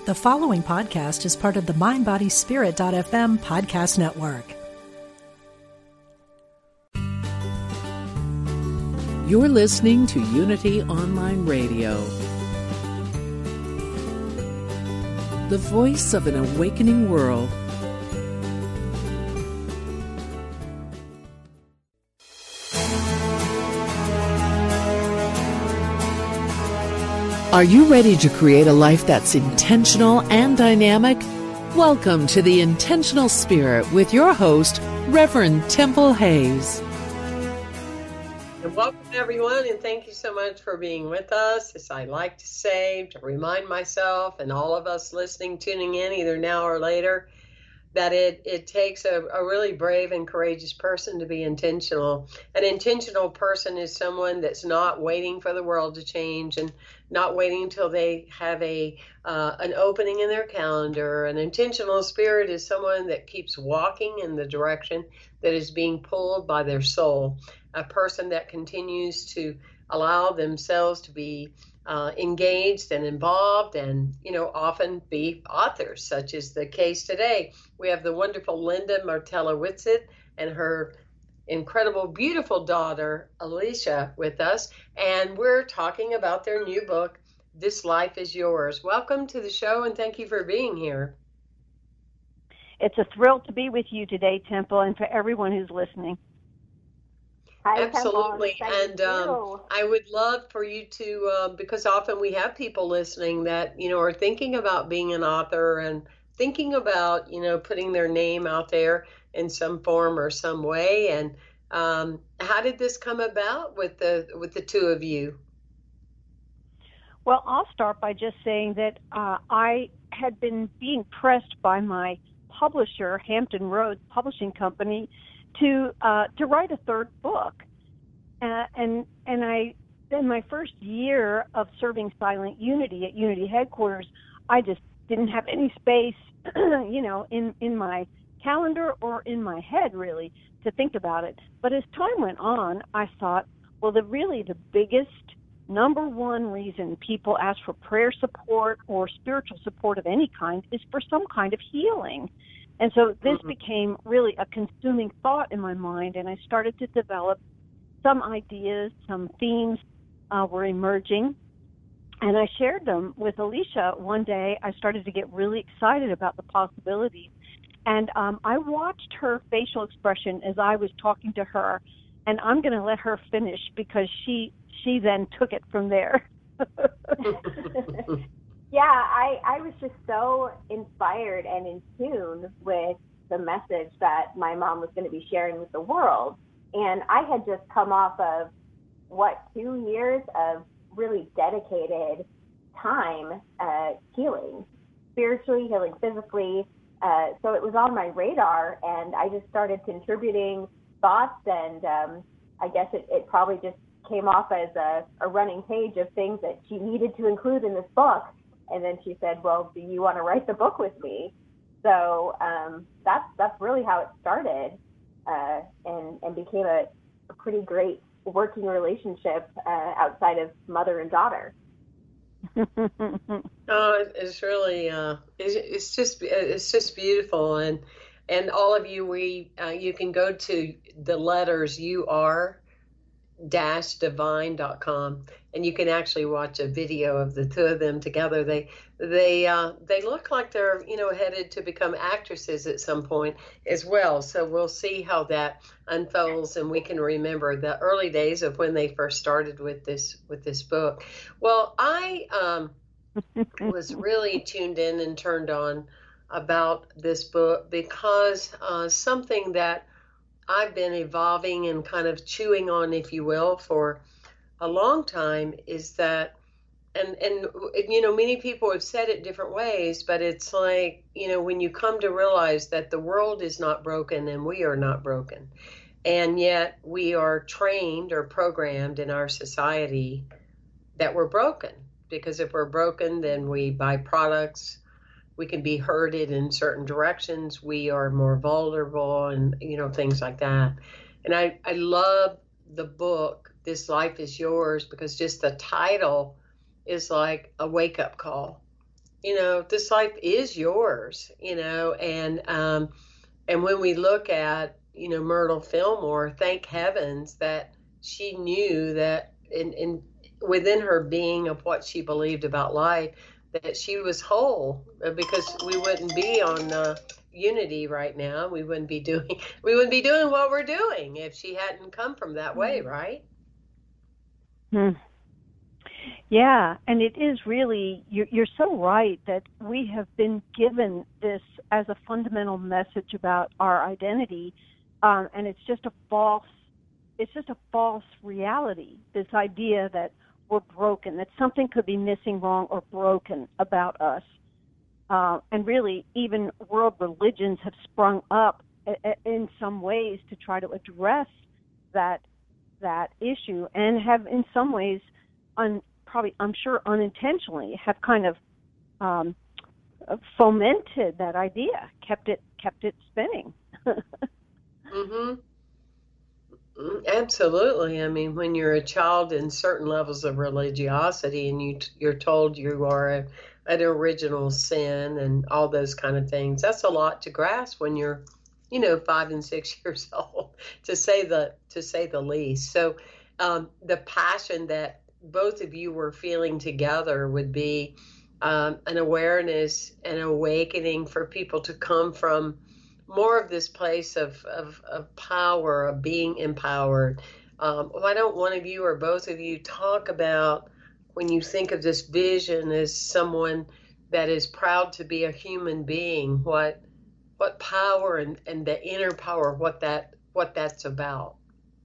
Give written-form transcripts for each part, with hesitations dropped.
The following podcast is part of the MindBodySpirit.fm podcast network. You're listening to Unity Online Radio, the voice of an awakening world. Are you ready to create a life that's intentional and dynamic? Welcome to The Intentional Spirit with your host, Reverend Temple Hayes. And welcome, everyone, and thank you so much for being with us. As I like to say, to remind myself and all of us listening, tuning in, either now or later, that it takes a really brave and courageous person to be intentional. An intentional person is someone that's not waiting for the world to change and not waiting until they have an opening in their calendar. An intentional spirit is someone that keeps walking in the direction that is being pulled by their soul. A person that continues to allow themselves to be engaged and involved and, often be authors, such as the case today. We have the wonderful Linda Martella Whitsitt and her incredible, beautiful daughter, Alicia, with us. And we're talking about their new book, This Life is Yours. Welcome to the show, and thank you for being here. It's a thrill to be with you today, Temple, and for everyone who's listening. Hi, absolutely. And I would love for you to, because often we have people listening that, are thinking about being an author and thinking about, putting their name out there in some form or some way. And how did this come about with the two of you? Well, I'll start by just saying that I had been being pressed by my publisher, Hampton Roads Publishing Company, to write a third book, and I in my first year of serving Silent Unity at Unity headquarters, I just didn't have any space, in my calendar or in my head really to think about it. But as time went on, I thought, well, the biggest number one reason people ask for prayer support or spiritual support of any kind is for some kind of healing. And so this became really a consuming thought in my mind, and I started to develop some ideas, some themes were emerging, and I shared them with Alicia. One day I started to get really excited about the possibilities, and I watched her facial expression as I was talking to her, and I'm going to let her finish because she then took it from there. Yeah, I was just so inspired and in tune with the message that my mom was going to be sharing with the world. And I had just come off of, 2 years of really dedicated time healing, spiritually, healing physically. So it was on my radar, and I just started contributing thoughts, and I guess it probably just came off as a running page of things that she needed to include in this book. And then she said, well, do you want to write the book with me? So that's really how it started and became a pretty great working relationship outside of mother and daughter. Oh, it's really, it's just beautiful. And all of you, you can go to the letters divine.com, and you can actually watch a video of the two of them together. They look like they're headed to become actresses at some point as well. So we'll see how that unfolds, and we can remember the early days of when they first started with this book. Well, I was really tuned in and turned on about this book because something that I've been evolving and kind of chewing on, if you will, for a long time is that, and many people have said it different ways, but it's like, when you come to realize that the world is not broken and we are not broken, and yet we are trained or programmed in our society that we're broken, because if we're broken, then we buy products, we can be herded in certain directions, we are more vulnerable, and things like that. And I love the book This Life is Yours because just the title is like a wake-up call. this life is yours, and when we look at, Myrtle Fillmore, thank heavens that she knew that within her being of what she believed about life, that she was whole, because we wouldn't be on Unity right now. We wouldn't be doing what we're doing if she hadn't come from that way, right? Yeah, and it is really, you're so right that we have been given this as a fundamental message about our identity, and it's just a false reality, this idea that we're broken, that something could be missing, wrong, or broken about us. And really, even world religions have sprung up in some ways to try to address that issue, and have in some ways, probably, I'm sure unintentionally, have kind of fomented that idea, kept it spinning. Mm-hmm. Absolutely. I mean, when you're a child in certain levels of religiosity, and you're told you are an original sin and all those kind of things, that's a lot to grasp when you're 5 and 6 years old, to say the least. So the passion that both of you were feeling together would be an awareness and awakening for people to come from more of this place of power, of being empowered. Why don't one of you or both of you talk about, when you think of this vision as someone that is proud to be a human being, what power and the inner power, what that's about?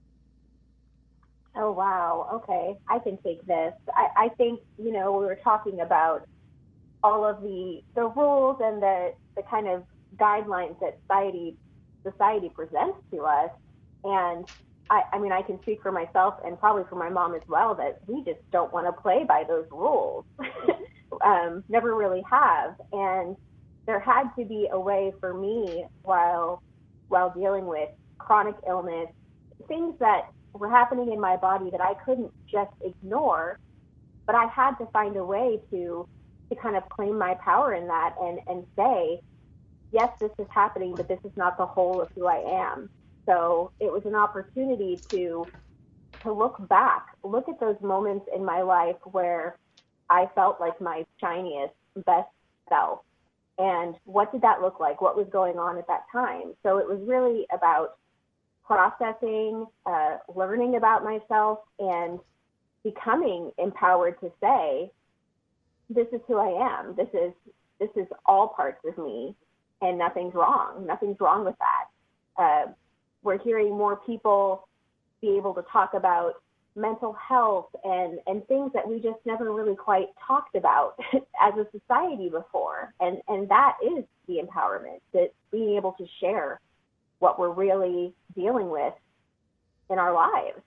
Oh, wow. Okay. I can take this. I think, we were talking about all of the rules and the kind of guidelines that society presents to us. And I mean, I can speak for myself and probably for my mom as well, that we just don't want to play by those rules. Never really have. And there had to be a way for me, while dealing with chronic illness, things that were happening in my body that I couldn't just ignore, but I had to find a way to kind of claim my power in that, and say, yes, this is happening, but this is not the whole of who I am. So it was an opportunity to look back, look at those moments in my life where I felt like my shiniest, best self. And what did that look like? What was going on at that time? So it was really about processing, learning about myself, and becoming empowered to say, this is who I am. This is all parts of me, and nothing's wrong. Nothing's wrong with that. We're hearing more people be able to talk about mental health and things that we just never really quite talked about as a society before. And that is the empowerment, that being able to share what we're really dealing with in our lives.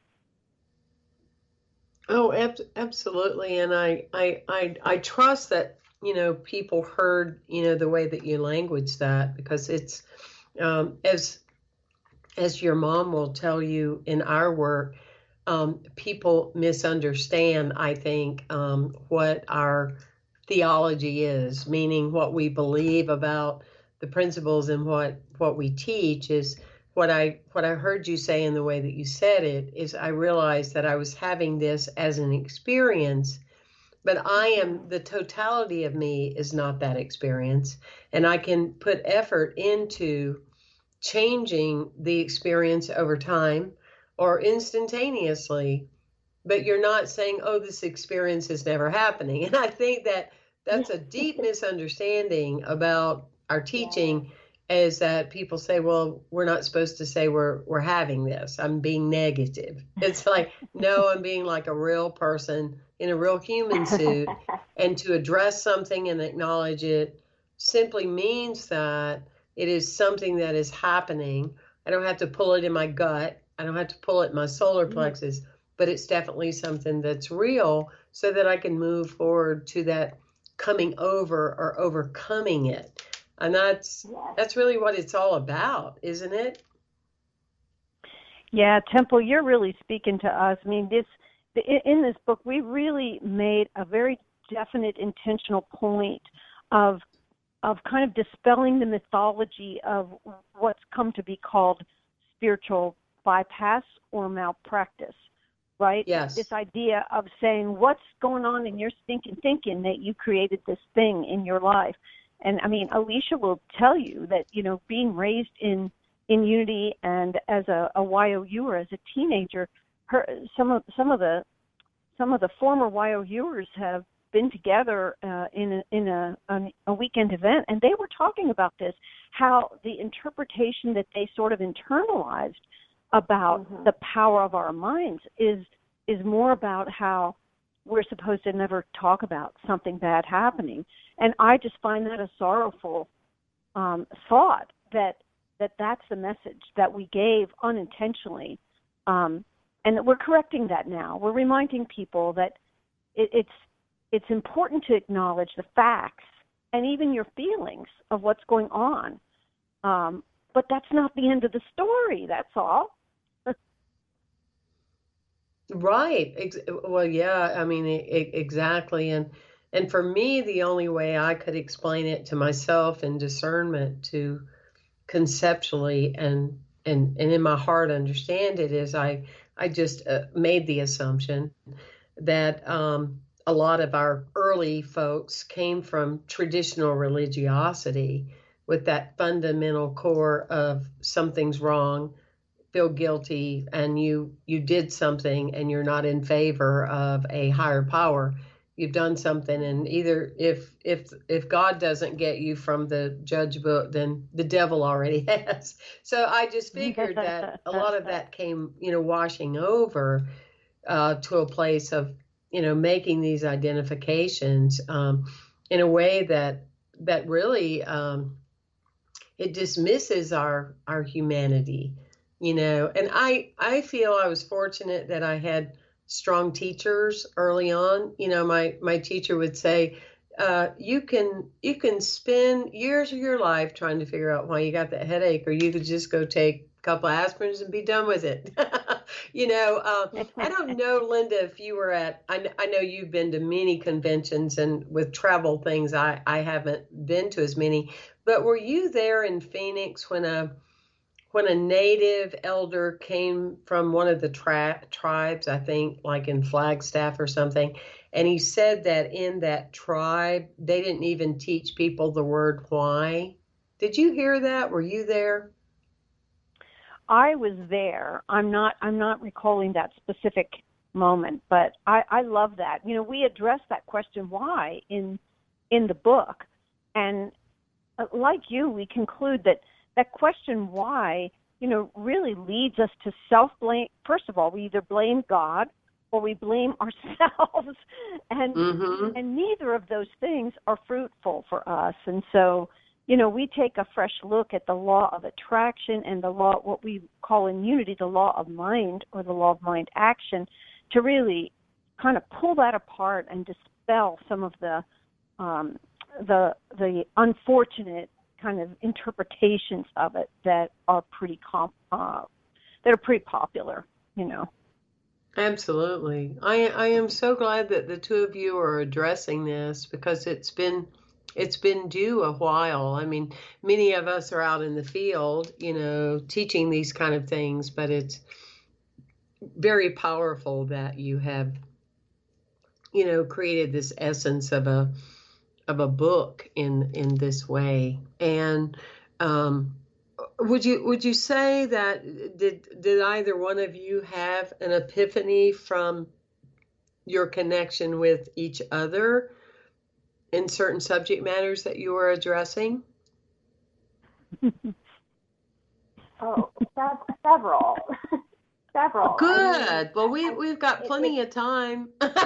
Oh, absolutely. And I trust that, people heard, the way that you language that, because it's, as your mom will tell you in our work, people misunderstand, I think, what our theology is, meaning what we believe about the principles, and what we teach is what I heard you say in the way that you said it is, I realized that I was having this as an experience, but the totality of me is not that experience. And I can put effort into changing the experience over time or instantaneously, but you're not saying, oh, this experience is never happening. And I think that that's a deep misunderstanding about our teaching, is that people say, well, we're not supposed to say we're having this. I'm being negative. It's like, no, I'm being like a real person in a real human suit. And to address something and acknowledge it simply means that it is something that is happening. I don't have to pull it in my gut. I don't have to pull it in my solar plexus, but it's definitely something that's real, so that I can move forward to that coming over or overcoming it. And that's really what it's all about, isn't it? Yeah, Temple, you're really speaking to us. I mean, in this book, we really made a very definite, intentional point of kind of dispelling the mythology of what's come to be called spiritual bypass or malpractice, right? Yes. This idea of saying, what's going on in your stinking thinking that you created this thing in your life? And I mean, Alicia will tell you that, being raised in unity and as a YOUer, as a teenager, some of the former YOUers have been together in a weekend event, and they were talking about this, how the interpretation that they sort of internalized about the power of our minds is more about how we're supposed to never talk about something bad happening. And I just find that a sorrowful thought that's the message that we gave unintentionally. And that we're correcting that now. We're reminding people that it's important to acknowledge the facts and even your feelings of what's going on. But that's not the end of the story, that's all. Right. Well, yeah, I mean, exactly. And for me, the only way I could explain it to myself in discernment to conceptually and in my heart understand it is I just made the assumption that a lot of our early folks came from traditional religiosity with that fundamental core of something's wrong, feel guilty, and you did something and you're not in favor of a higher power. You've done something, and either if God doesn't get you from the judge book, then the devil already has. So I just figured that a lot of that came, washing over to a place of, making these identifications in a way that really it dismisses our humanity, And I feel I was fortunate that I had strong teachers early on. My teacher would say, you can spend years of your life trying to figure out why you got that headache, or you could just go take a couple of aspirins and be done with it. I don't know, Linda, if you were I know you've been to many conventions, and with travel things, I haven't been to as many, but were you there in Phoenix when a native elder came from one of the tribes, I think like in Flagstaff or something, and he said that in that tribe, they didn't even teach people the word why? Did you hear that? Were you there? I was there. I'm not recalling that specific moment, but I love that. We addressed that question why in the book, and like you, we conclude that question why, really leads us to self-blame. First of all, we either blame God or we blame ourselves, and neither of those things are fruitful for us. And so, we take a fresh look at the law of attraction and the law, what we call in unity, the law of mind or the law of mind action, to really kind of pull that apart and dispel some of the unfortunate kind of interpretations of it that are pretty popular, Absolutely. I am so glad that the two of you are addressing this, because it's been due a while. I mean, many of us are out in the field, teaching these kind of things, but it's very powerful that you have, created this essence of a book in this way. And would you say that did either one of you have an epiphany from your connection with each other in certain subject matters that you were addressing? Oh, that's several. Several. Good. Well, we've got plenty of time.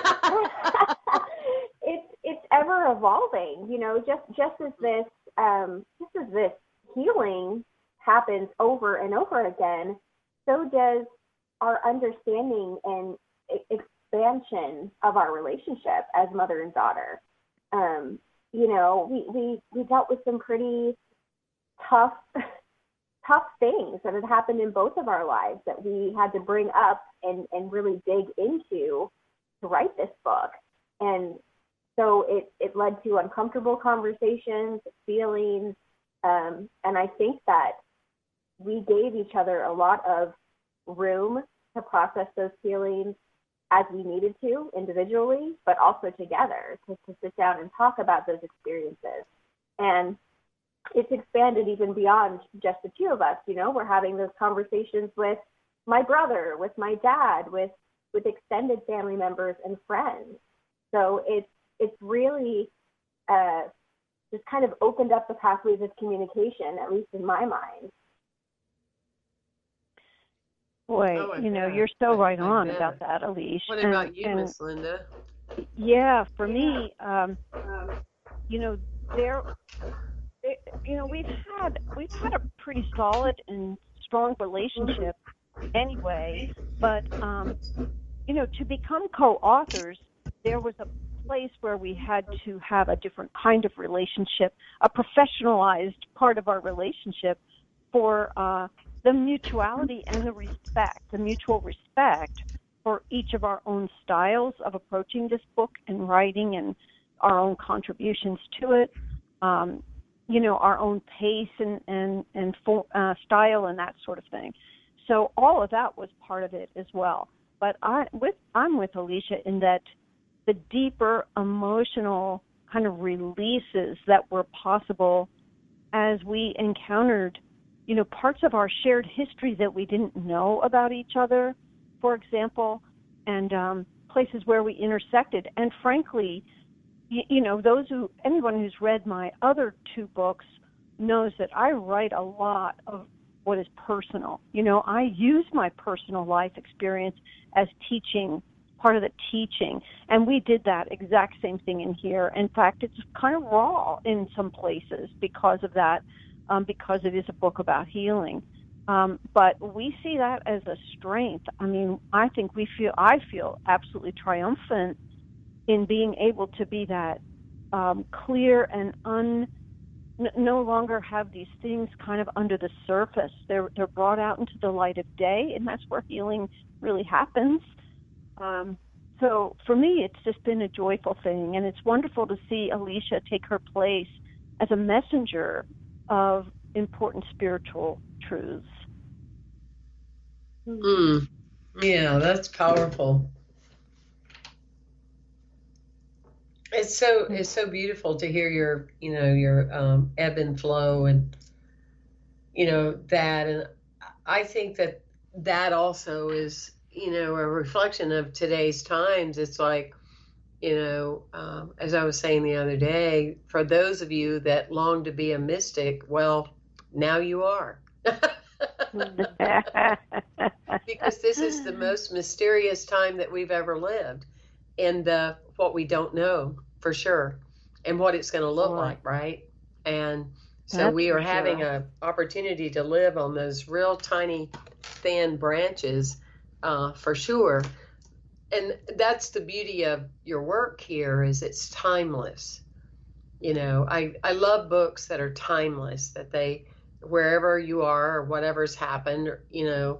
It's ever evolving, just as this healing happens over and over again, so does our understanding and expansion of our relationship as mother and daughter. We dealt with some pretty tough things that had happened in both of our lives that we had to bring up and really dig into to write this book. And So it led to uncomfortable conversations, feelings, and I think that we gave each other a lot of room to process those feelings as we needed to individually, but also together to sit down and talk about those experiences. And it's expanded even beyond just the two of us. You know, we're having those conversations with my brother, with my dad, with extended family members and friends. So it's really just kind of opened up the pathways of communication, at least in my mind. Boy, you're so right on bet. about that, Alicia. What about you, Miss Linda? Yeah, for me, we've had a pretty solid and strong relationship anyway, but to become co-authors, there was a place where we had to have a different kind of relationship, a professionalized part of our relationship for the mutuality and the mutual respect for each of our own styles of approaching this book and writing and our own contributions to it, our own pace and style and that sort of thing. So all of that was part of it as well. But I'm with Alicia in that the deeper emotional kind of releases that were possible as we encountered, parts of our shared history that we didn't know about each other, for example, and places where we intersected. And frankly, anyone who's read my other two books knows that I write a lot of what is personal. I use my personal life experience as teaching, part of the teaching. And we did that exact same thing in here. In fact, it's kind of raw in some places because of that, because it is a book about healing. But we see that as a strength. I mean, I feel absolutely triumphant in being able to be that clear and no longer have these things kind of under the surface. They're brought out into the light of day, and that's where healing really happens. So for me, it's just been a joyful thing, and it's wonderful to see Alicia take her place as a messenger of important spiritual truths. Yeah, that's powerful. It's so beautiful to hear your ebb and flow and that, and I think that also is a reflection of today's times. It's like as I was saying the other day, for those of you that long to be a mystic, well, now you are. Because this is the most mysterious time that we've ever lived, and what we don't know for sure, and what it's going to look like, right? And so we are having an opportunity to live on those real tiny, thin branches, for sure. And that's the beauty of your work here, is it's timeless. I love books that are timeless, that they, wherever you are or whatever's happened, you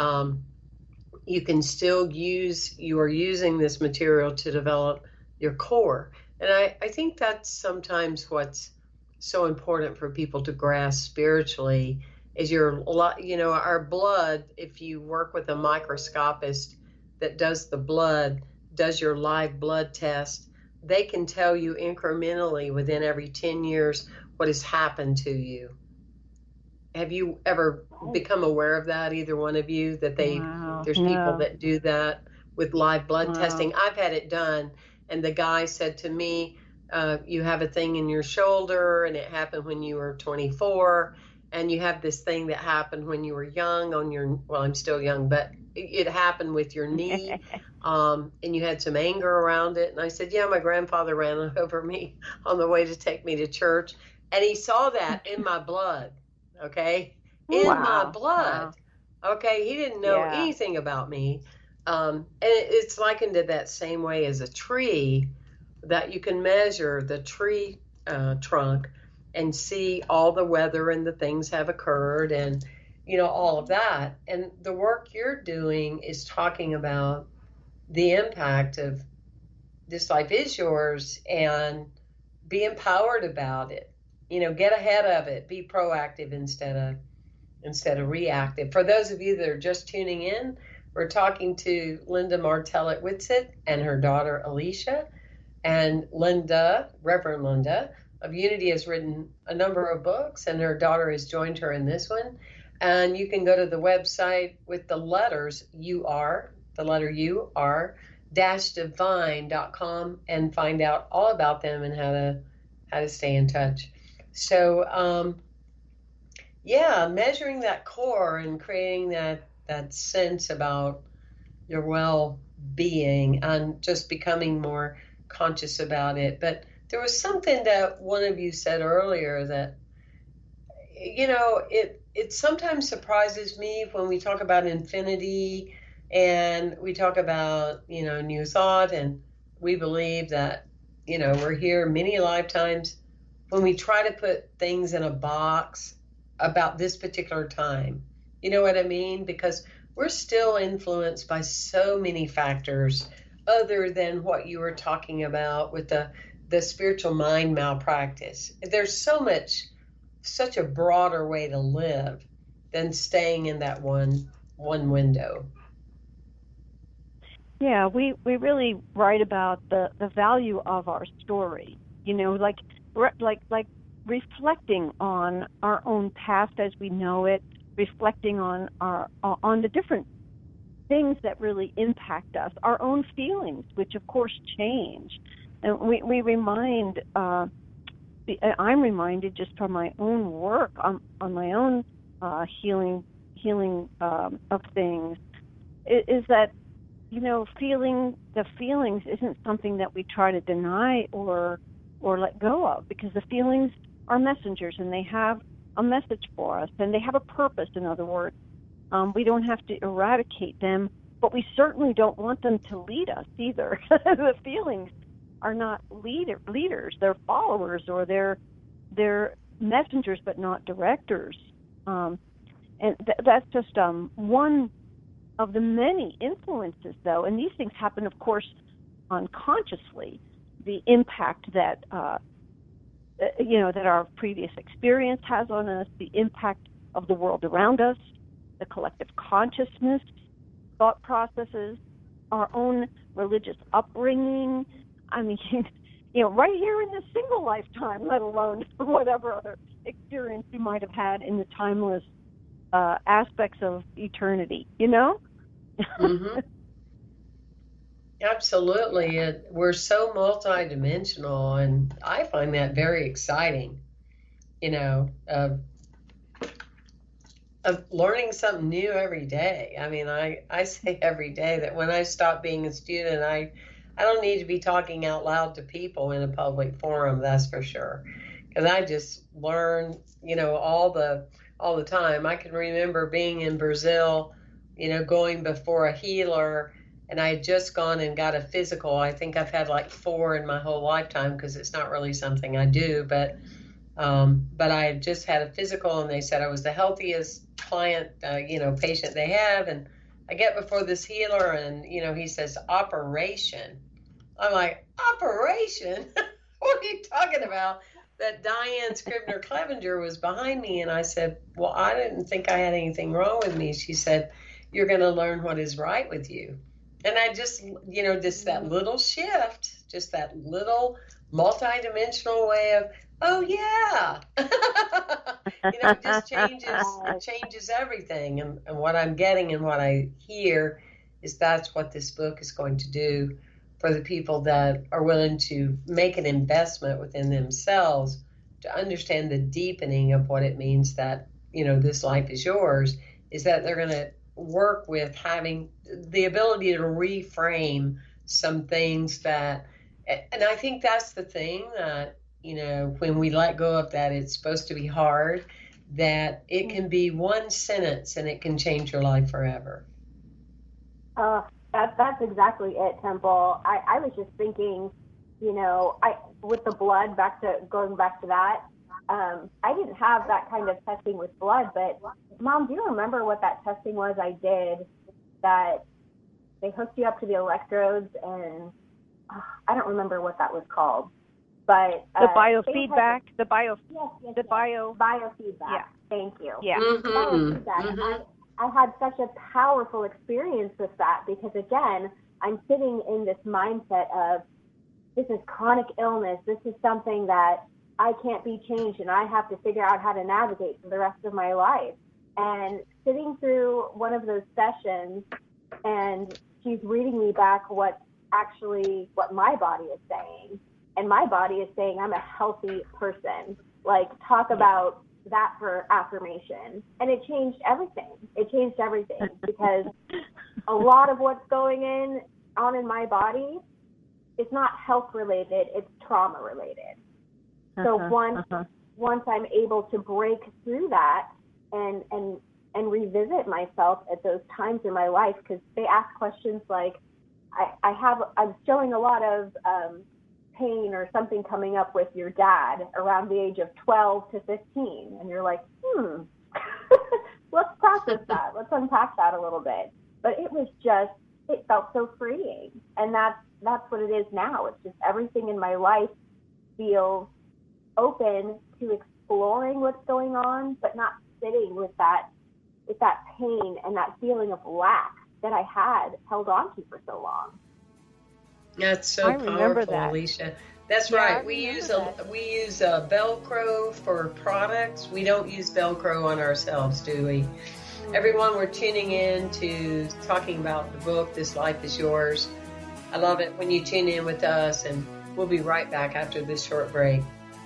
can still you are using this material to develop your core. And I think that's sometimes what's so important for people to grasp spiritually, is our blood. If you work with a microscopist that does the blood, does your live blood test, they can tell you incrementally within every 10 years what has happened to you. Have you ever become aware of that, either one of you, that there's people that do that with live blood testing? I've had it done, and the guy said to me, you have a thing in your shoulder, and it happened when you were 24, and you have this thing that happened when you were young well, I'm still young, but it happened with your knee, and you had some anger around it. And I said, yeah, my grandfather ran over me on the way to take me to church, and he saw that in my blood. Okay, in my blood. Okay, he didn't know anything about me. And it's likened to that same way as a tree, that you can measure the tree trunk and see all the weather and the things have occurred, and all of that. And the work you're doing is talking about the impact of this life is yours, and be empowered about it. Get ahead of it. Be proactive instead of reactive. For those of you that are just tuning in, we're talking to Linda Martellett-Whitsitt and her daughter Alicia. And Linda, Reverend Linda of Unity, has written a number of books, and her daughter has joined her in this one. And you can go to the website with the letters UR, the letter UR, -divine.com, and find out all about them and how to stay in touch. So, measuring that core and creating that sense about your well-being and just becoming more conscious about it. But there was something that one of you said earlier that, it sometimes surprises me when we talk about infinity and we talk about, new thought, and we believe that, we're here many lifetimes. When we try to put things in a box about this particular time, you know what I mean? Because we're still influenced by so many factors other than what you were talking about with the spiritual mind malpractice. There's such a broader way to live than staying in that one window. Yeah, we really write about the value of our story, like reflecting on our own past as we know it, reflecting on the different things that really impact us, our own feelings, which of course change. And we remind, I'm reminded just from my own work on my own healing of things, is that, the feelings isn't something that we try to deny or let go of, because the feelings are messengers, and they have a message for us, and they have a purpose. In other words, we don't have to eradicate them, but we certainly don't want them to lead us either. The feelings are not leaders; they're followers, or they're messengers, but not directors. And that's just one of the many influences, though. And these things happen, of course, unconsciously. The impact that that our previous experience has on us, the impact of the world around us, the collective consciousness, thought processes, our own religious upbringing. I mean, right here in this single lifetime, let alone whatever other experience you might have had in the timeless aspects of eternity, Mm-hmm. Absolutely. We're so multidimensional, and I find that very exciting, of learning something new every day. I mean, I say every day that when I stop being a student, I don't need to be talking out loud to people in a public forum, that's for sure. Because I just learn, all the time. I can remember being in Brazil, going before a healer, and I had just gone and got a physical. I think I've had like 4 in my whole lifetime, because it's not really something I do, but I had just had a physical, and they said I was the healthiest patient they have. And I get before this healer, and, he says, operation. I'm like, operation? What are you talking about? That Diane Scribner Clevenger was behind me, and I said, well, I didn't think I had anything wrong with me. She said, you're going to learn what is right with you. And I just, just that little shift, just that little multidimensional way of, oh yeah, it just changes everything. And what I'm getting and what I hear is that's what this book is going to do for the people that are willing to make an investment within themselves to understand the deepening of what it means that, this life is yours, is that they're going to work with having the ability to reframe some things that, and I think that's the thing that, when we let go of that, it's supposed to be hard, that it can be one sentence and it can change your life forever. That's exactly it, Temple. I was just thinking, with the blood, going back to that, I didn't have that kind of testing with blood, but Mom, do you remember what that testing was I did, that they hooked you up to the electrodes and I don't remember what that was called, but the biofeedback, biofeedback. Yeah. Thank you. Yeah. Biofeedback. I had such a powerful experience with that because, again, I'm sitting in this mindset of this is chronic illness. This is something that I can't be changed, and I have to figure out how to navigate for the rest of my life. And sitting through one of those sessions, and she's reading me back what my body is saying. And my body is saying I'm a healthy person. Like, talk about that for affirmation. And it changed everything. Because a lot of what's going on in my body is not health related, it's trauma related. So once I'm able to break through that and revisit myself at those times in my life, because they ask questions like, I'm showing a lot of pain or something coming up with your dad around the age of 12 to 15. And you're like, let's process that. Let's unpack that a little bit. But it felt so freeing. And that's what it is now. It's just everything in my life feels open to exploring what's going on, but not sitting with that pain and that feeling of lack that I had held on to for so long. That's so powerful, Alicia. That's right. We use Velcro for products. We don't use Velcro on ourselves, do we? Everyone, we're tuning in to talking about the book, This Life is Yours. I love it when you tune in with us, and we'll be right back after this short break.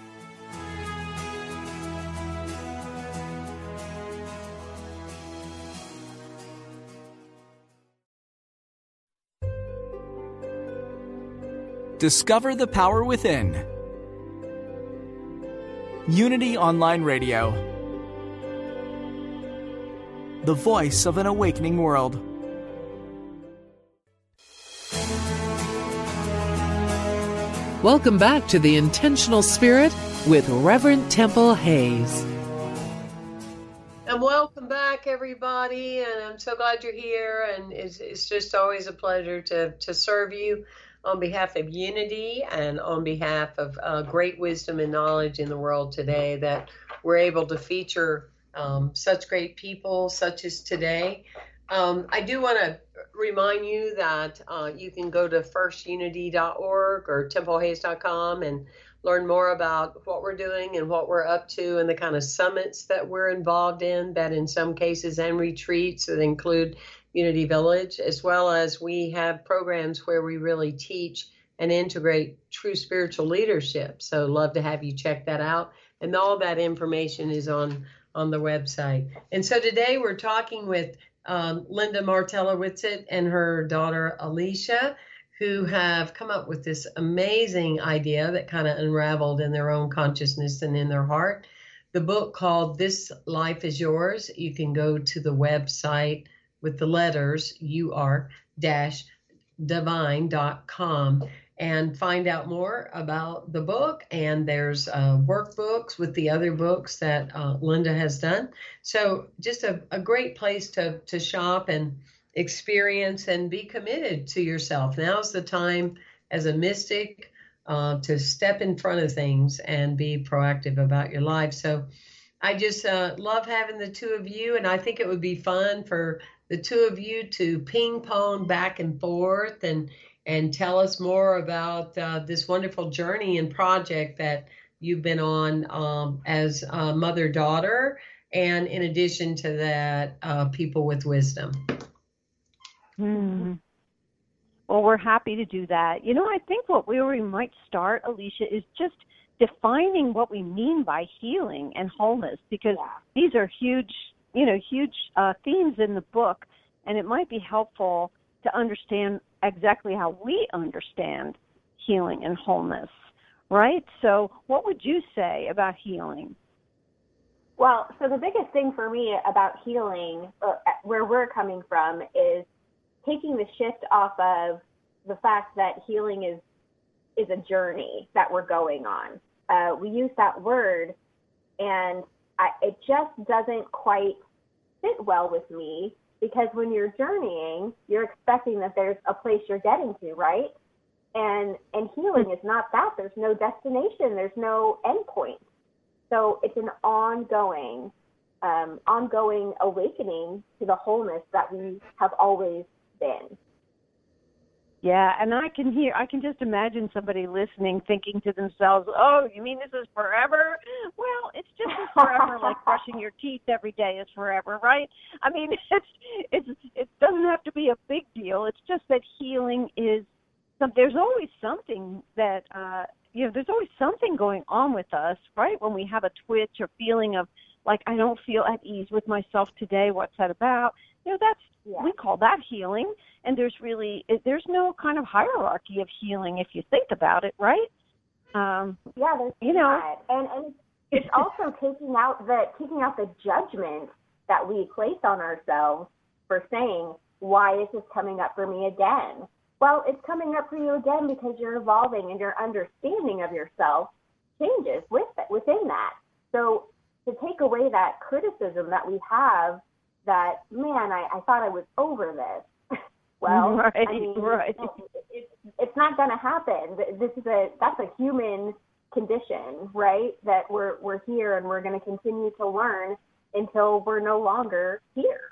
Discover the power within. Unity Online Radio. The voice of an awakening world. Welcome back to The Intentional Spirit with Reverend Temple Hayes. And welcome back, everybody. And I'm so glad you're here. And it's just always a pleasure to serve you on behalf of Unity and on behalf of great wisdom and knowledge in the world today, that we're able to feature such great people such as today. I do want to remind you that you can go to firstunity.org or templehayes.com and learn more about what we're doing and what we're up to and the kind of summits that we're involved in, that in some cases, and retreats that include Unity Village, as well as we have programs where we really teach and integrate true spiritual leadership. So love to have you check that out. And all that information is on the website. And so today we're talking with Linda Martella-Whitsitt and her daughter Alicia, who have come up with this amazing idea that kind of unraveled in their own consciousness and in their heart. The book called This Life is Yours. You can go to the website with the letters ur-divine.com and find out more about the book. And there's workbooks with the other books that Linda has done. So just a great place to shop and experience and be committed to yourself. Now's the time as a mystic to step in front of things and be proactive about your life. So I just love having the two of you, and I think it would be fun for the two of you to ping pong back and forth and tell us more about this wonderful journey and project that you've been on as mother-daughter, and in addition to that, people with wisdom. Well, we're happy to do that. I think where we might start, Alicia, is just defining what we mean by healing and wholeness, because these are huge themes in the book, and it might be helpful to understand exactly how we understand healing and wholeness, right? So what would you say about healing? Well, so the biggest thing for me about healing, where we're coming from, is taking the shift off of the fact that healing is a journey that we're going on. We use that word, and it just doesn't quite fit well with me, because when you're journeying, you're expecting that there's a place you're getting to, right? And healing is not that. There's no destination. There's no end point. So it's an ongoing awakening to the wholeness that we have always been. Yeah, and I can just imagine somebody listening thinking to themselves, oh, you mean this is forever? Well, it's just as forever like brushing your teeth every day is forever, right? I mean, it doesn't have to be a big deal. It's just that healing is there's always something that, there's always something going on with us, right? When we have a twitch or feeling of like, I don't feel at ease with myself today, what's that about? We call that healing. And there's no kind of hierarchy of healing if you think about it, right? There's not. And it's also taking out the judgment that we place on ourselves for saying, why is this coming up for me again? Well, it's coming up for you again because you're evolving and your understanding of yourself changes within that. So to take away that criticism that we have that, man, I thought I was over this. Well, right, I mean, right. It's not going to happen. That's a human condition, right? That we're here and we're going to continue to learn until we're no longer here.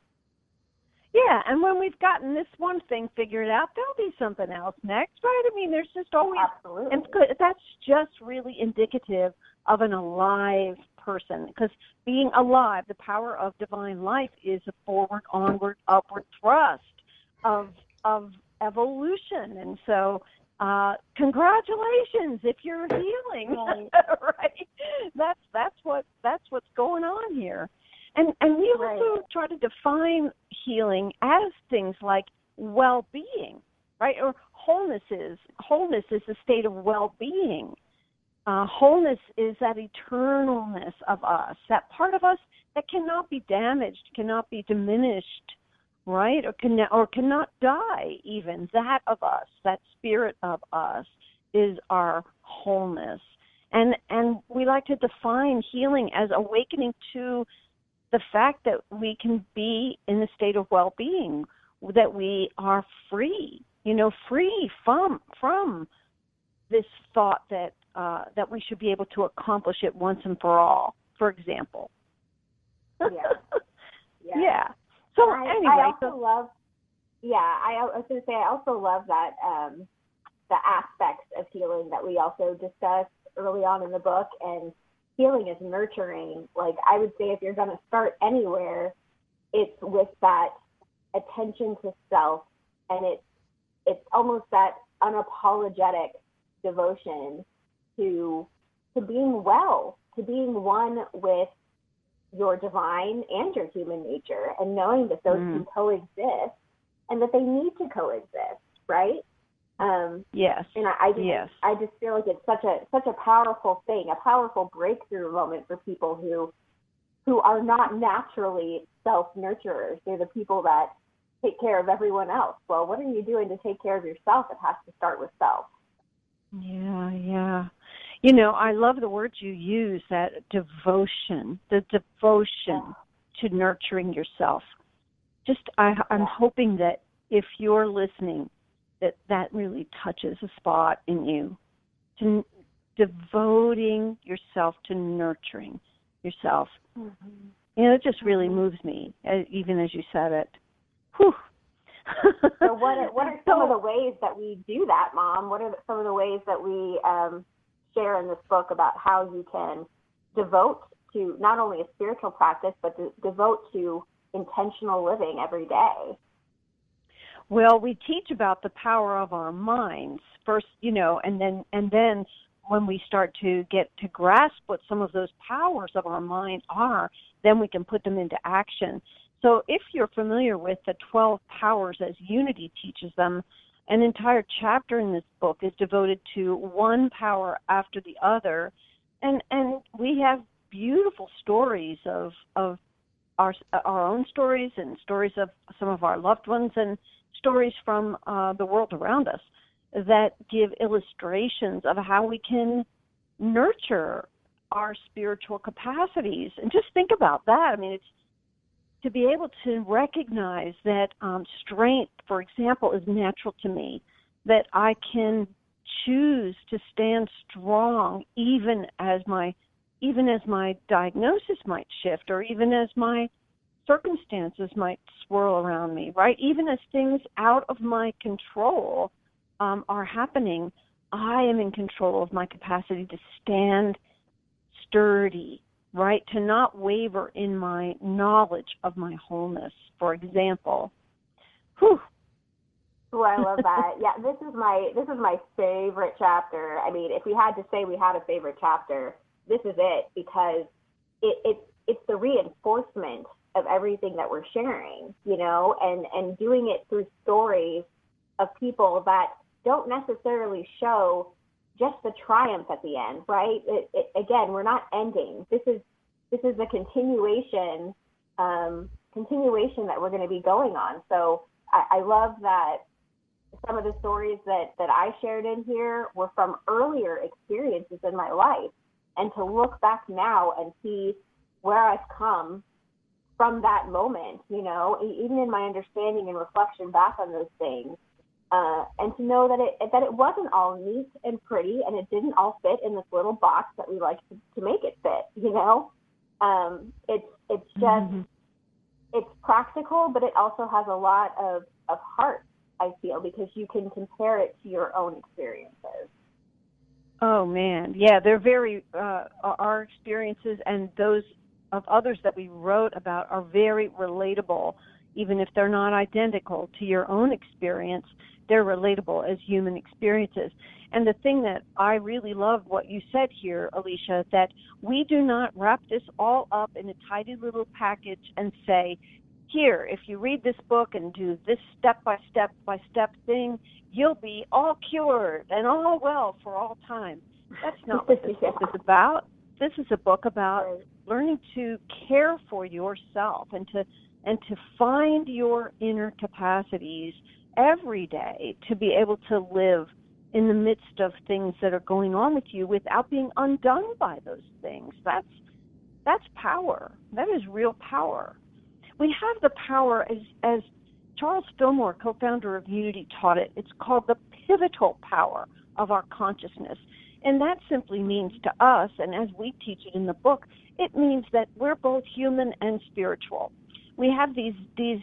Yeah, and when we've gotten this one thing figured out, there'll be something else next, right? I mean, there's just always, absolutely. And that's just really indicative of an alive person, because being alive, the power of divine life, is a forward, onward, upward thrust of evolution. And so, congratulations if you're healing, right? That's what's going on here. And we also try to define healing as things like well-being, right? Or wholeness is a state of well-being. Wholeness is that eternalness of us, that part of us that cannot be damaged, cannot be diminished, right? Or cannot die even. That of us, that spirit of us, is our wholeness. And we like to define healing as awakening to the fact that we can be in a state of well-being, that we are free, free from this thought that we should be able to accomplish it once and for all, for example. Yeah. So anyway, I was going to say, I also love that the aspects of healing that we also discussed early on in the book. And healing is nurturing. Like, I would say if you're going to start anywhere, it's with that attention to self, and it's almost that unapologetic devotion to being well, to being one with your divine and your human nature, and knowing that those can coexist and that they need to coexist, right? Yes. And I just feel like it's such a powerful thing, a powerful breakthrough moment for people who are not naturally self-nurturers. They're the people that take care of everyone else. Well, what are you doing to take care of yourself? It has to start with self. Yeah. I love the words you use, that devotion, the devotion to nurturing yourself. I'm hoping that if you're listening, that really touches a spot in you, to devoting yourself to nurturing yourself. Mm-hmm. It just really moves me, even as you said it. Whew. So what are some of the ways that we do that, Mom? What are some of the ways that we share in this book about how you can devote to not only a spiritual practice, but to devote to intentional living every day? Well, we teach about the power of our minds first, and then when we start to get to grasp what some of those powers of our mind are, then we can put them into action. So if you're familiar with the 12 powers as Unity teaches them, an entire chapter in this book is devoted to one power after the other. And we have beautiful stories of our own stories, and stories of some of our loved ones, and stories from the world around us that give illustrations of how we can nurture our spiritual capacities. And just think about that. I mean, it's to be able to recognize that strength, for example, is natural to me. that I can choose to stand strong even as my diagnosis might shift, or even as my circumstances might swirl around me, right? Even as things out of my control are happening, I am in control of my capacity to stand sturdy, right? To not waver in my knowledge of my wholeness, for example. Whew. Oh, I love that. Yeah, this is my favorite chapter. I mean, if we had to say we had a favorite chapter, this is it, because it's the reinforcement of everything that we're sharing, you know, and doing it through stories of people that don't necessarily show just the triumph at the end, right? Again, we're not ending. This is a continuation that we're going to be going on. So I love that some of the stories that I shared in here were from earlier experiences in my life, and to look back now and see where I've come from that moment, you know, even in my understanding and reflection back on those things, and to know that it wasn't all neat and pretty, and it didn't all fit in this little box that we like to make it fit, you know. It's just it's practical, but it also has a lot of heart, I feel, because you can compare it to your own experiences. Oh man, yeah, they're very our experiences and those of others that we wrote about are very relatable, even if they're not identical to your own experience. They're relatable as human experiences. And the thing that I really love what you said here, Alicia, that we do not wrap this all up in a tidy little package and say, here, if you read this book and do this step-by-step thing, you'll be all cured and all well for all time. That's not what this book is about. This is a book about learning to care for yourself and to find your inner capacities every day to be able to live in the midst of things that are going on with you without being undone by those things. That's power. That is real power. We have the power, as Charles Fillmore, co-founder of Unity, taught it. It's called the pivotal power of our consciousness. And that simply means to us, and as we teach it in the book, it means that we're both human and spiritual. We have these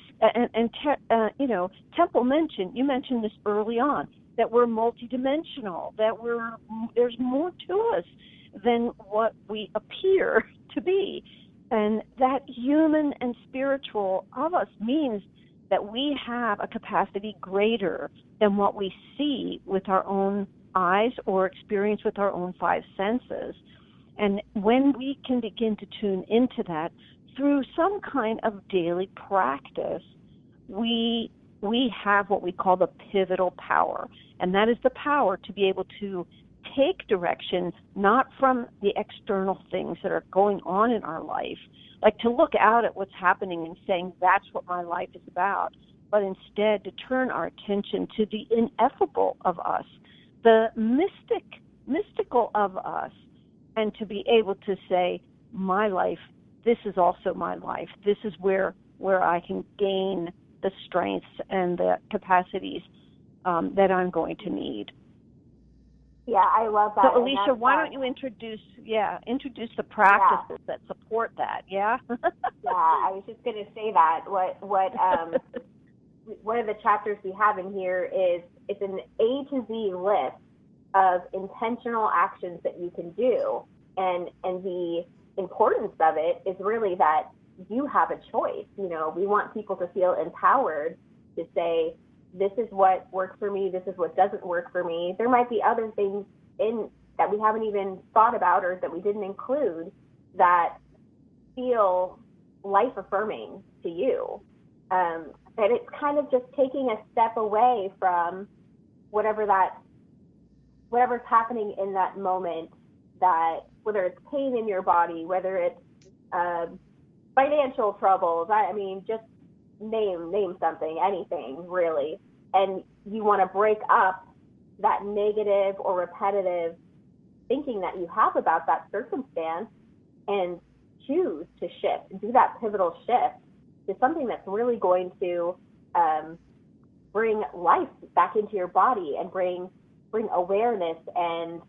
Temple you mentioned this early on, that we're multidimensional, that there's more to us than what we appear to be. And that human and spiritual of us means that we have a capacity greater than what we see with our own eyes or experience with our own five senses. And when we can begin to tune into that through some kind of daily practice, we have what we call the pivotal power. And that is the power to be able to take direction not from the external things that are going on in our life, like to look out at what's happening and saying that's what my life is about, but instead to turn our attention to the ineffable of us, the mystical of us, and to be able to say, my life, this is also my life. This is where I can gain the strengths and the capacities that I'm going to need. Yeah, I love that. So, Alicia, why don't you introduce the practices that support that? Yeah. Yeah, I was just going to say that. What one of the chapters we have in here is it's an A to Z list of intentional actions that you can do, and the importance of it is really that you have a choice. You know, we want people to feel empowered to say, this is what works for me, this is what doesn't work for me. There might be other things in that we haven't even thought about or that we didn't include that feel life-affirming to you. And it's kind of just taking a step away from whatever's happening in that moment, that whether it's pain in your body, whether it's financial troubles, I mean, just name something, anything really, and you want to break up that negative or repetitive thinking that you have about that circumstance and choose to shift, do that pivotal shift to something that's really going to bring life back into your body and bring awareness and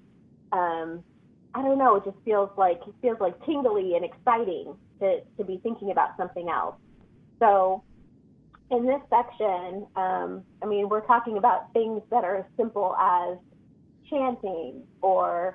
I don't know, it just feels like tingly and exciting to be thinking about something else. So in this section, I mean, we're talking about things that are as simple as chanting or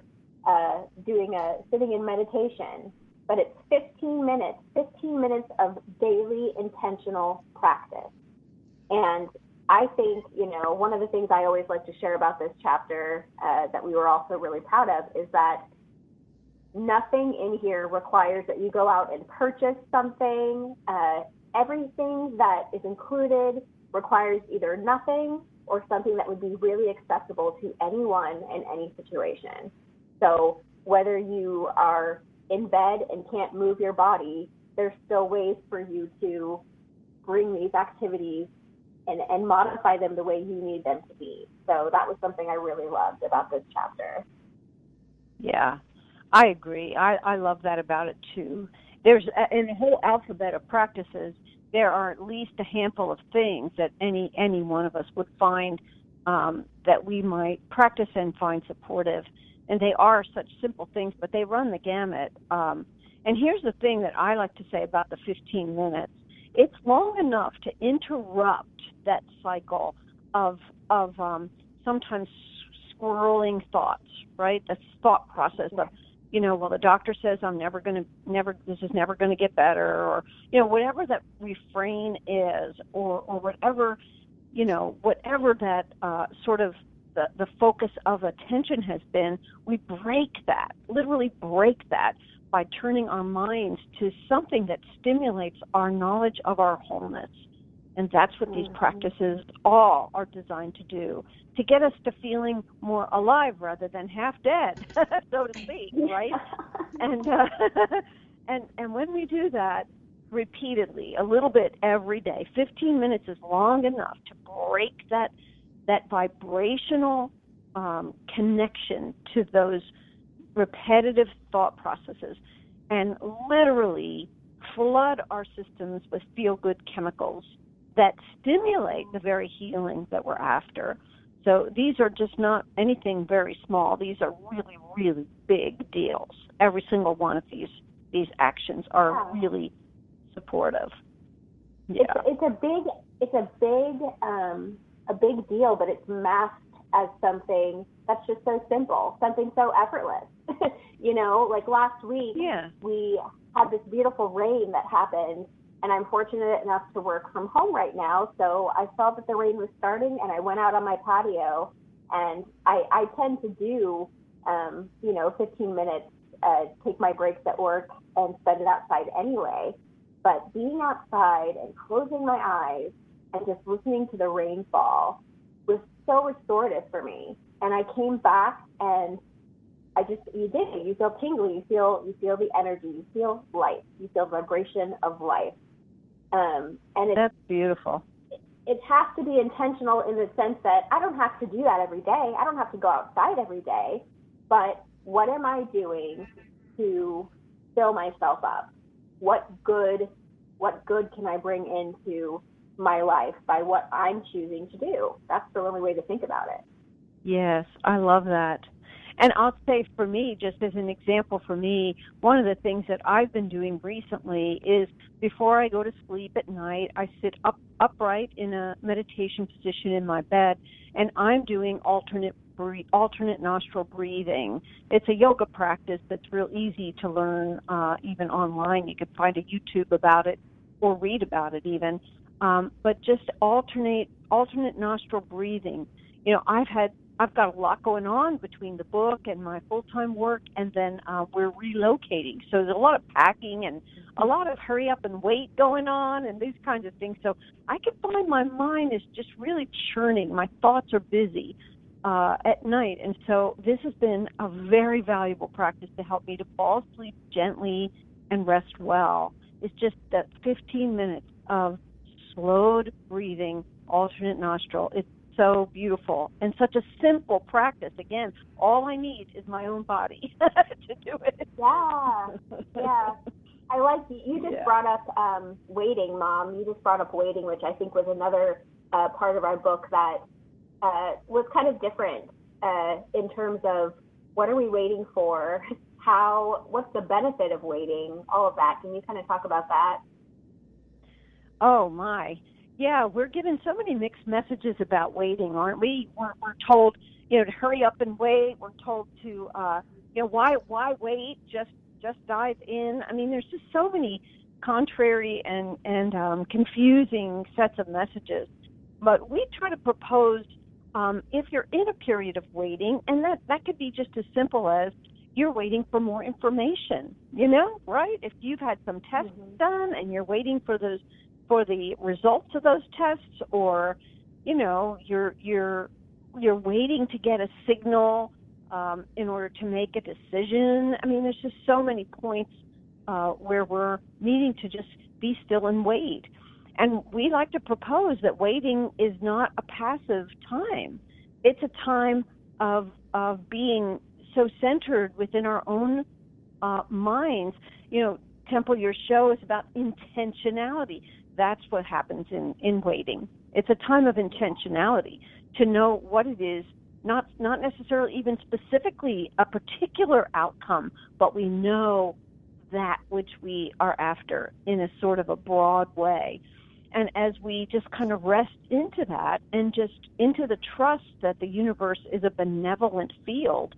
sitting in meditation, but it's 15 minutes of daily intentional practice. And I think, one of the things I always like to share about this chapter that we were also really proud of is that nothing in here requires that you go out and purchase something. Everything that is included requires either nothing or something that would be really accessible to anyone in any situation. So whether you are in bed and can't move your body, there's still ways for you to bring these activities and modify them the way you need them to be. So that was something I really loved about this chapter. Yeah, I agree. I love that about it too. There's in the whole alphabet of practices, there are at least a handful of things that any one of us would find that we might practice and find supportive. And they are such simple things, but they run the gamut. And here's the thing that I like to say about the 15 minutes. It's long enough to interrupt that cycle of sometimes swirling thoughts, right? The thought process of, well, the doctor says this is never going to get better, or, whatever that refrain is, or whatever, whatever that sort of the focus of attention has been, we literally break that by turning our minds to something that stimulates our knowledge of our wholeness. And that's what these practices all are designed to do, to get us to feeling more alive rather than half dead, so to speak, right? And when we do that repeatedly, a little bit every day, 15 minutes is long enough to break that vibrational connection to those repetitive thought processes and literally flood our systems with feel-good chemicals that stimulate the very healing that we're after. So these are just not anything very small. These are really, really big deals. Every single one of these actions are really supportive. Yeah. It's a big deal, but it's masked as something that's just so simple, something so effortless. Like last week, we had this beautiful rain that happened, and I'm fortunate enough to work from home right now. So I saw that the rain was starting, and I went out on my patio, and I tend to do, 15 minutes, take my breaks at work and spend it outside anyway. But being outside and closing my eyes and just listening to the rainfall was so restorative for me. And I came back and you feel tingly, you feel the energy, you feel life, you feel vibration of life. And that's beautiful. It has to be intentional in the sense that I don't have to do that every day. I don't have to go outside every day. But what am I doing to fill myself up? What good can I bring into my life by what I'm choosing to do? That's the only way to think about it. Yes, I love that. And I'll say for me, just as an example for me, one of the things that I've been doing recently is before I go to sleep at night, I sit upright in a meditation position in my bed, and I'm doing alternate nostril breathing. It's a yoga practice that's real easy to learn, even online. You can find a YouTube about it or read about it even. But just alternate nostril breathing. I've got a lot going on between the book and my full-time work, and then we're relocating. So there's a lot of packing and a lot of hurry up and wait going on and these kinds of things. So I can find my mind is just really churning. My thoughts are busy at night. And so this has been a very valuable practice to help me to fall asleep gently and rest well. It's just that 15 minutes of slowed breathing, alternate nostril. It's so beautiful and such a simple practice. Again, all I need is my own body to do it. Yeah. I like you just brought up waiting, Mom. You just brought up waiting, which I think was another part of our book that was kind of different in terms of what are we waiting for, what's the benefit of waiting, all of that. Can you kind of talk about that? Oh, my. Yeah, we're given so many mixed messages about waiting, aren't we? We're told, to hurry up and wait. We're told to, why wait? Just dive in. I mean, there's just so many contrary and confusing sets of messages. But we try to propose, if you're in a period of waiting, and that could be just as simple as you're waiting for more information, right? If you've had some tests done and you're waiting for the results of those tests, or you're waiting to get a signal in order to make a decision. I mean, there's just so many points where we're needing to just be still and wait. And we like to propose that waiting is not a passive time. It's a time of being so centered within our own minds. Temple, your show is about intentionality. That's what happens in waiting. It's a time of intentionality to know what it is, not necessarily even specifically a particular outcome, but we know that which we are after in a sort of a broad way. And as we just kind of rest into that and just into the trust that the universe is a benevolent field,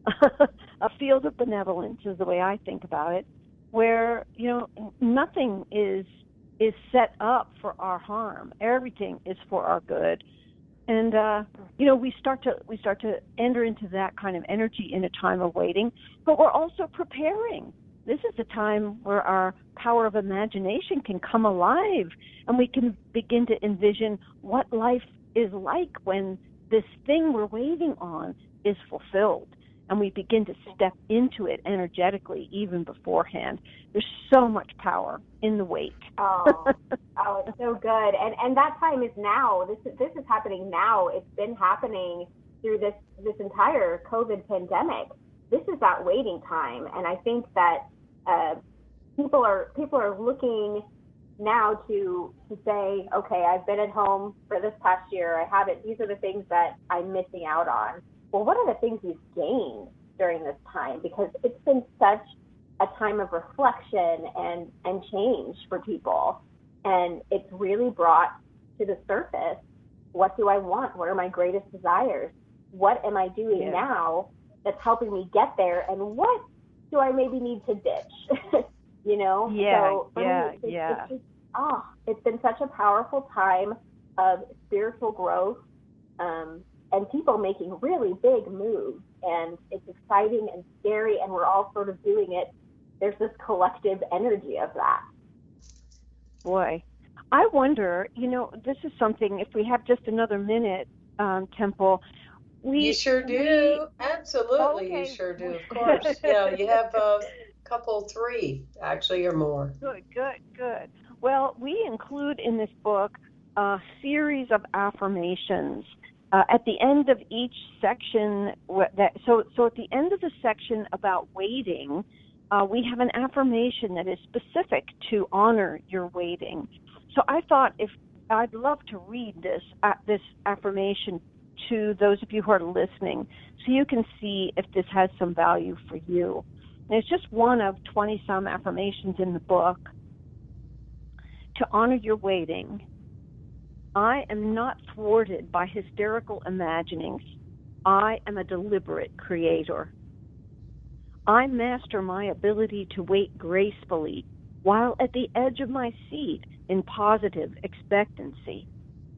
a field of benevolence is the way I think about it, where, nothing is set up for our harm. Everything is for our good. And, we start to enter into that kind of energy in a time of waiting, but we're also preparing. This is a time where our power of imagination can come alive, and we can begin to envision what life is like when this thing we're waiting on is fulfilled. And we begin to step into it energetically even beforehand. There's so much power in the wait. Oh, it's so good. And that time is now. This is happening now. It's been happening through this entire COVID pandemic. This is that waiting time. And I think that people are looking now to say, okay, I've been at home for this past year. I haven't. These are the things that I'm missing out on. Well, what are the things you've gained during this time? Because it's been such a time of reflection and change for people. And it's really brought to the surface, what do I want? What are my greatest desires? What am I doing now that's helping me get there? And what do I maybe need to ditch? So for me, it's been such a powerful time of spiritual growth, and people making really big moves, and it's exciting and scary, and we're all sort of doing it. There's this collective energy of that. Boy, I wonder, this is something, if we have just another minute, Temple, you sure do. Absolutely, okay. You sure do, of course. Yeah, you have a couple, 3, actually, or more. Good. Well, we include in this book a series of affirmations. At the end of each section, so at the end of the section about waiting, we have an affirmation that is specific to honor your waiting. So I thought I'd love to read this affirmation to those of you who are listening, so you can see if this has some value for you. And it's just one of 20-some affirmations in the book. To honor your waiting, I am not thwarted by hysterical imaginings. I am a deliberate creator. I master my ability to wait gracefully while at the edge of my seat in positive expectancy.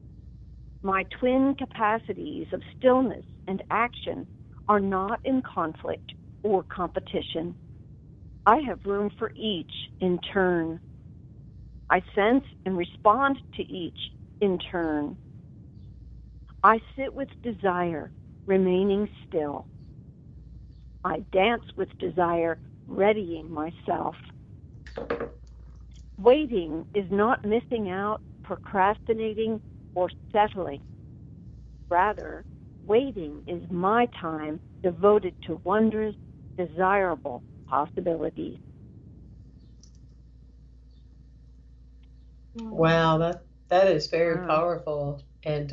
My twin capacities of stillness and action are not in conflict or competition. I have room for each in turn. I sense and respond to each in turn. I sit with desire, remaining still. I dance with desire, readying myself. Waiting is not missing out, procrastinating, or settling. Rather, waiting is my time devoted to wondrous, desirable possibilities. Wow, that is very powerful. And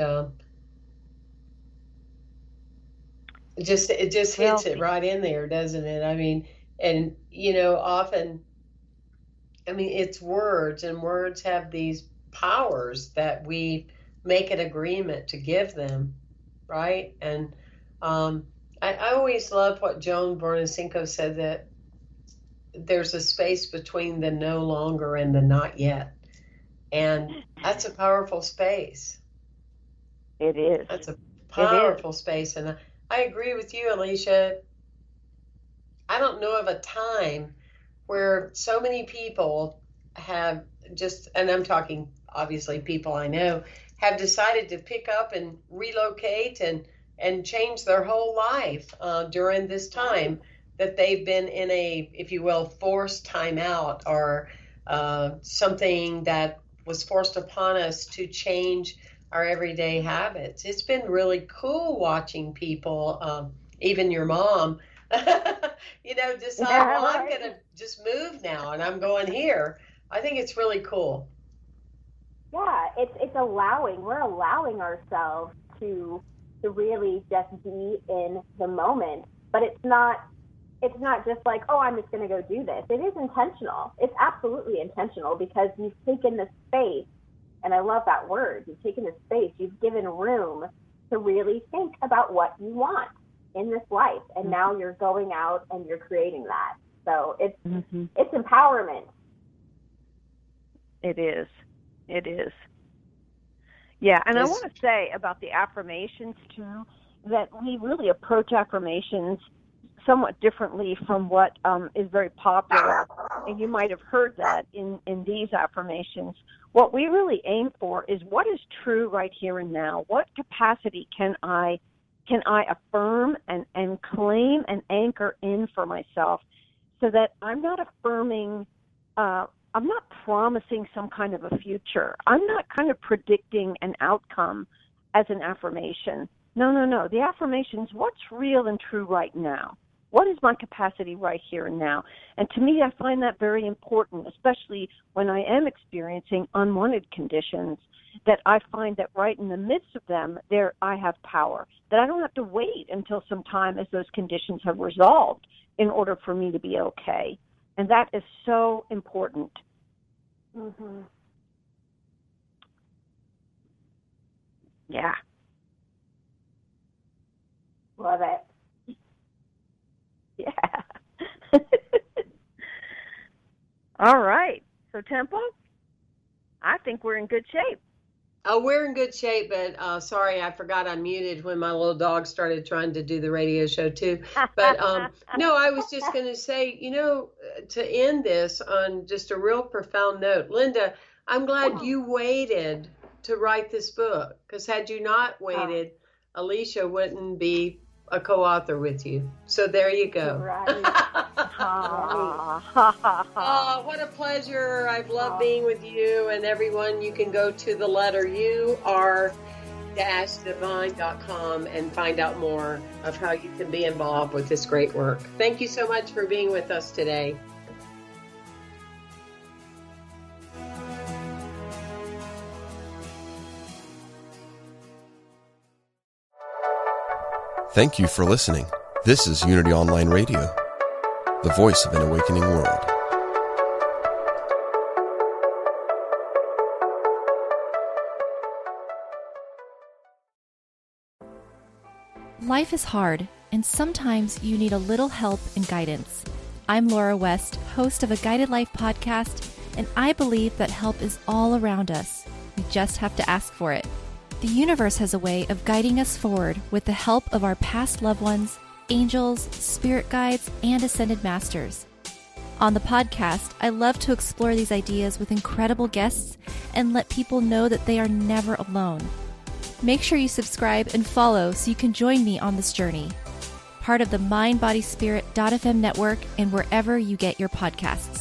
it just hits it right in there, doesn't it? I mean, and often, I mean, it's words, and words have these powers that we make an agreement to give them, right? And I always love what Joan Bonacinco said, that there's a space between the no longer and the not yet. And that's a powerful space. It is. That's a powerful space. And I agree with you, Alicia. I don't know of a time where so many people have just, and I'm talking obviously people I know, have decided to pick up and relocate and change their whole life during this time that they've been in a, if you will, forced timeout, or something that was forced upon us to change our everyday habits. It's been really cool watching people, even your mom, decide, well, I'm going to just move now and I'm going here. I think it's really cool. Yeah, it's allowing. We're allowing ourselves to really just be in the moment. But it's not just like, oh, I'm just going to go do this. It is intentional. It's absolutely intentional, because you've taken the space, and I love that word. You've taken the space. You've given room to really think about what you want in this life, and now you're going out and you're creating that. So it's empowerment. It is. It is. Yeah, and I want to say about the affirmations, too, that we really approach affirmations somewhat differently from what is very popular. And you might have heard that in these affirmations. What we really aim for is what is true right here and now. What capacity can I affirm and claim and anchor in for myself, so that I'm not affirming, I'm not promising some kind of a future. I'm not kind of predicting an outcome as an affirmation. No. The affirmation is what's real and true right now. What is my capacity right here and now? And to me, I find that very important, especially when I am experiencing unwanted conditions, that I find that right in the midst of them, there I have power, that I don't have to wait until some time as those conditions have resolved in order for me to be okay. And that is so important. Mm-hmm. Yeah. Love it. Yeah. All right. So, Temple, I think we're in good shape. Oh, we're in good shape, but sorry, I forgot I muted when my little dog started trying to do the radio show too. But no, I was just going to say, to end this on just a real profound note, Linda, I'm glad you waited to write this book, because had you not waited, Alicia wouldn't be a co-author with you. So there you go. Right. Oh, what a pleasure. I've loved being with you and everyone. You can go to the letter UR-Divine.com and find out more of how you can be involved with this great work. Thank you so much for being with us today. Thank you for listening. This is Unity Online Radio, the voice of an awakening world. Life is hard, and sometimes you need a little help and guidance. I'm Laura West, host of a Guided Life podcast, and I believe that help is all around us. We just have to ask for it. The universe has a way of guiding us forward with the help of our past loved ones, angels, spirit guides, and ascended masters. On the podcast, I love to explore these ideas with incredible guests and let people know that they are never alone. Make sure you subscribe and follow so you can join me on this journey. Part of the MindBodySpirit.fm network and wherever you get your podcasts.